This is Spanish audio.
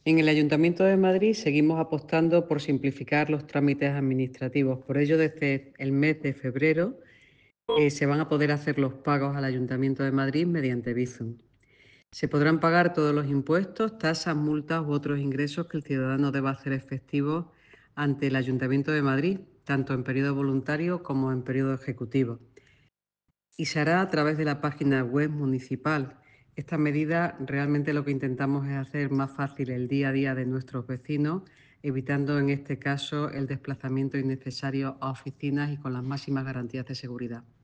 En el Ayuntamiento de Madrid seguimos apostando por simplificar los trámites administrativos. Por ello, desde el mes de febrero se van a poder hacer los pagos al Ayuntamiento de Madrid mediante Bizum. Se podrán pagar todos los impuestos, tasas, multas u otros ingresos que el ciudadano deba hacer efectivos ante el Ayuntamiento de Madrid, tanto en periodo voluntario como en periodo ejecutivo. Y se hará a través de la página web municipal. Esta medida realmente lo que intentamos es hacer más fácil el día a día de nuestros vecinos, evitando en este caso el desplazamiento innecesario a oficinas y con las máximas garantías de seguridad.